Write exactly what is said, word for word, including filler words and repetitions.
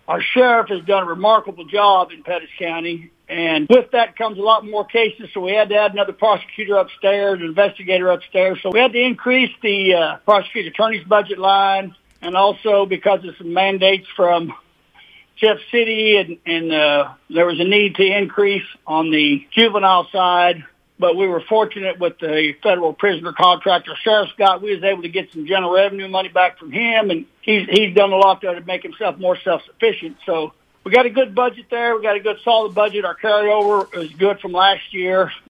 our sheriff has done a remarkable job in Pettis County. And with that comes a lot more cases, so we had to add another prosecutor upstairs, an investigator upstairs. So we had to increase the uh, prosecutor attorney's budget line, and also because of some mandates from Jeff City, and, and uh, there was a need to increase on the juvenile side. But we were fortunate with the federal prisoner contractor, Sheriff Scott. We was able to get some general revenue money back from him, and he's he's done a lot there to make himself more self-sufficient. So we got a good budget there. We got a good solid budget. Our carryover is good from last year.